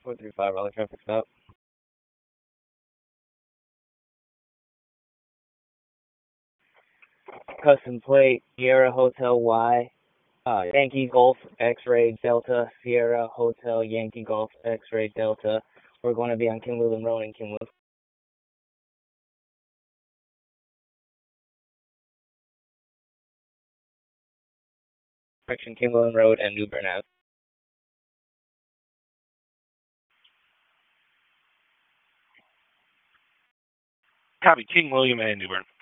435 Raleigh traffic stop. Custom plate Sierra Hotel Y. Yankee Golf X-Ray Delta Sierra Hotel Yankee Golf X-Ray Delta. We're going to be on Kimberlin Road in Kimberlin. Direction Kimberlin Road and New Bern Ave. Copy, King William and New Bern.